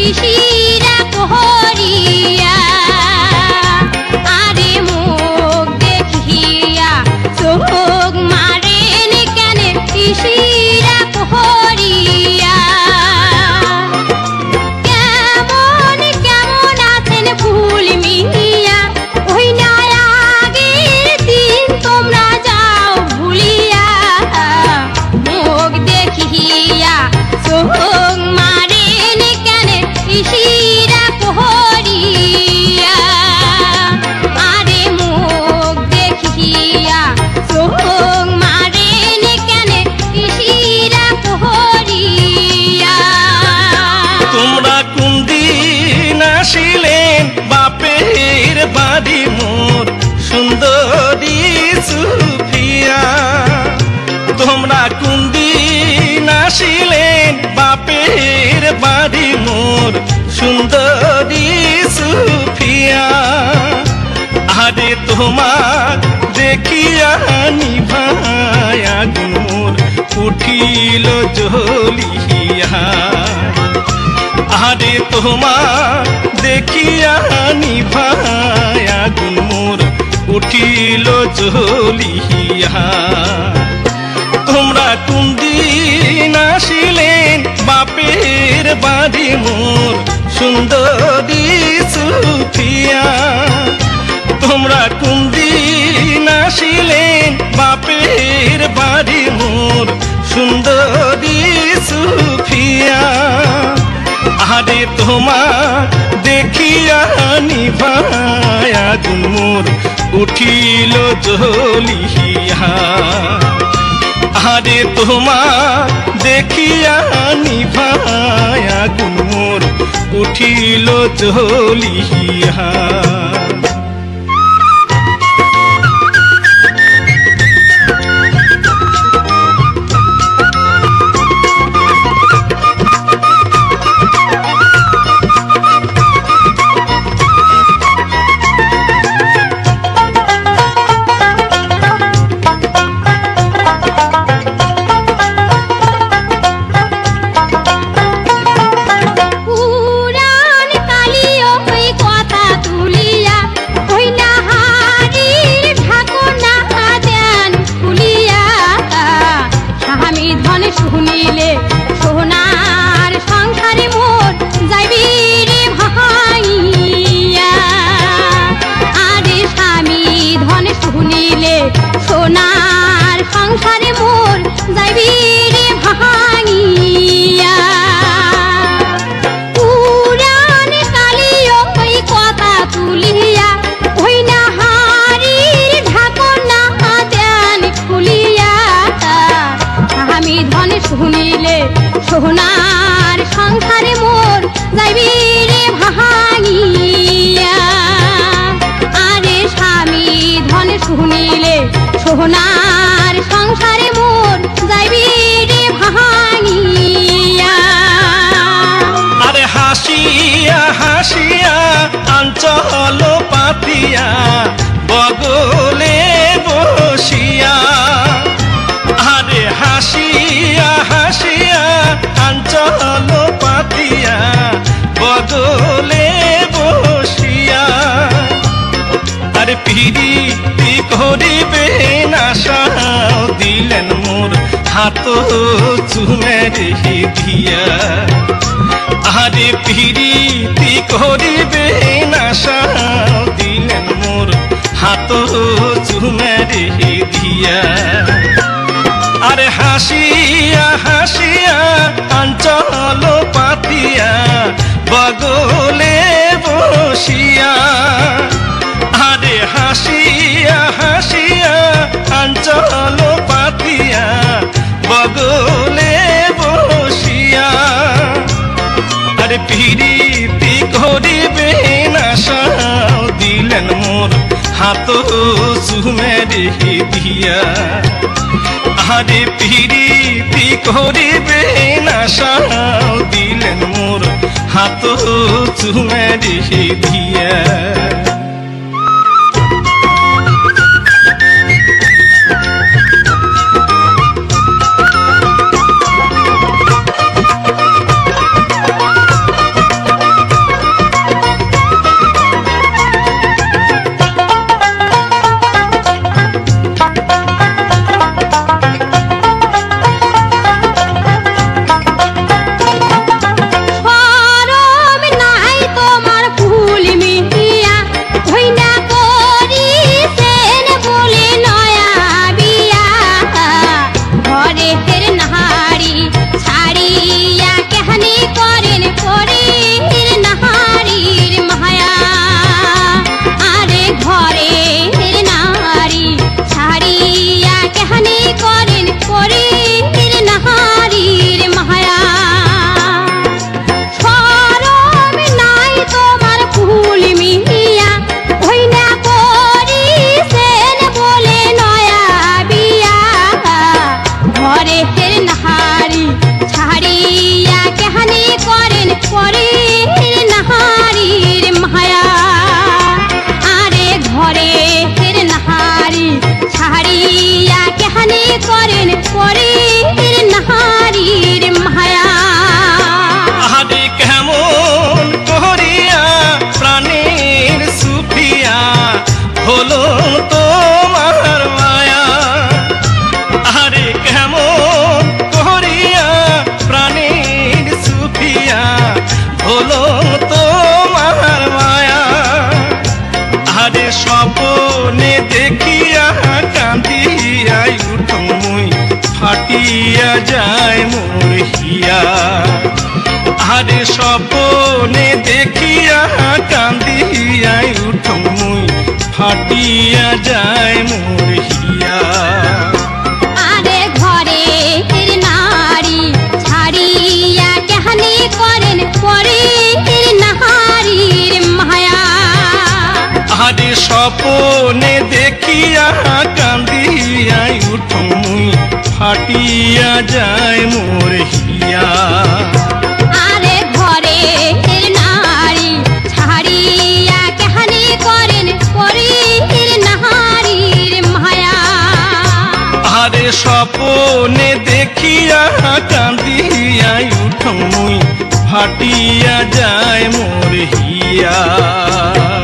শিশিরা কোহরিয়া আরে মুখ দেখিয়া চোখ মারেন কেন শিশিরা কোহরিয়া কেমন কেমন আছেন ফুল মিয়া ওই না আগের দিন তোমরা যাও ভুলিয়া মুখ দেখিয়া চোখ মারেন কেন শিশিরা কোহরিয়া আরে মুখ দেখিয়া চোখ মারেন কেন শিশিরা কোহরিয়া তোমরা কোন দিন আসিলেন বাপের বাড়ি মোর সুন্দরী সুফিয়া তোমরা কোন দিন আসিলেন বাপের বাড়ি মোর সুন্দরী সুফিয়া আরে তোমার দেখিয়া নিভায়া মোর উঠিল জ্বলিয়া আরে তোমার দেখিয়া নিভায়া মোর উঠিল জ্বলিয়া তোমরা কোন দিন আসিলেন বাপের বাড়ি মোর সুন্দরী সুফিয়া তোমরা কোন দিন আসিলেন বাপের বাড়ি মোর সুন্দরী সুফিয়া আরে তোমার দেখিয়া নিভায়া মোর উঠিল জ্বলিয়া আরে তোমার দেখিয়া নিভায়া মোর উঠিল জ্বলিয়া পুরাণ কালিও ওই কথা তুলিয়া ওই না হাড়ির ঢাকনা দেন খুলিয়া স্বামী ধন শুনিলে সোনার সংসারে মোর যাইবি রে ভাইয়া আরে স্বামী ধন শুনিলে সোনার সংসারে মোর যাইবি রে ভাইয়া পুরাণ কালিও ওই কথা তুলিয়া ওই না হাড়ির ঢাকনা দেন খুলিয়া স্বামী ধন শুনিলে সোনার সংসারে মোর যাইবি রে ভাইয়া আরে স্বামী ধন শুনিলে সোনার সংসারে মোর যাইবি রে ভাইয়া আরে হাসিয়া হাসিয়া আঞ্চল পাতিয়া বগলে বসিয়া আরে হাসিয়া হাসিয়া আঞ্চল পাতিয়া বগলে বসিয়া আরে পিড়িতি করিবে না সাও দিলেন মোর হাত চুমে রেখে দিয়া আরে পিড়িতি করিবে না সাও দিলেন মোর হাত চুমে রেখে দিয়া আরে হাসিয়া হাসিয়া আঞ্চল পাতিয়া বগলে বসিয়া আরে হাসিয়া হাসিয়া আঞ্চল পাতিয়া বগলে বসিয়া আরে পিড়িতি করিবে না সাও দিলেন মোর হাত চুমে রেখে দিয়া আরে পিড়িতি করিবে না সাও দিলেন মোর হাত চুমে রেখে দিয়া আরে স্বপনে দেখিয়া কান্দিয়া উঠং মুই ফাটিয়া যায় মোর হিয়া আরে স্বপনে দেখিয়া কান্দিয়া উঠং মুই ফাটিয়া যায় মোর হিয়া আরে ঘরে নারী ছাড়িয়া কেহানি করেন পরের নারীর মায়া আরে স্বপনে দেখিয়া কান্দিয়া উঠং মুই ফাটিয়া যায় মোর হিয়া আরে ঘরে নারী ছাড়িয়া কেহানি করেন পরের নারীর মায়া আরে স্বপনে দেখিয়া কান্দিয়া উঠং মুই ফাটিয়া যায় মোর হিয়া